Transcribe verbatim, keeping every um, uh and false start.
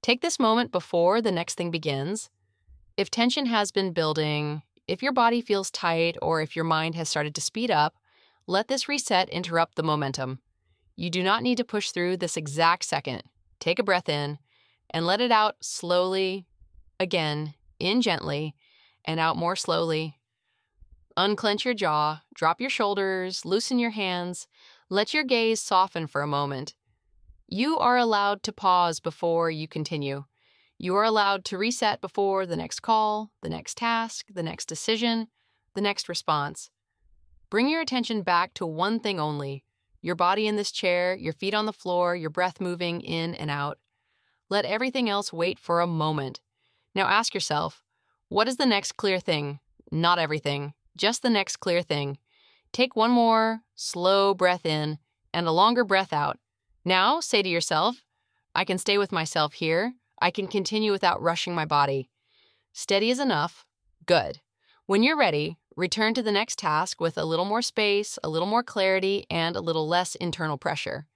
Take this moment before the next thing begins. If tension has been building, if your body feels tight, or if your mind has started to speed up, let this reset interrupt the momentum. You do not need to push through this exact second. Take a breath in and let it out slowly. Again, in gently and out more slowly. Unclench your jaw, drop your shoulders, loosen your hands, let your gaze soften for a moment. You are allowed to pause before you continue. You are allowed to reset before the next call, the next task, the next decision, the next response. Bring your attention back to one thing only: your body in this chair, your feet on the floor, your breath moving in and out. Let everything else wait for a moment. Now ask yourself, what is the next clear thing? Not everything, just the next clear thing. Take one more slow breath in and a longer breath out. Now say to yourself, I can stay with myself here. I can continue without rushing my body. Steady is enough. Good. When you're ready, return to the next task with a little more space, a little more clarity, and a little less internal pressure.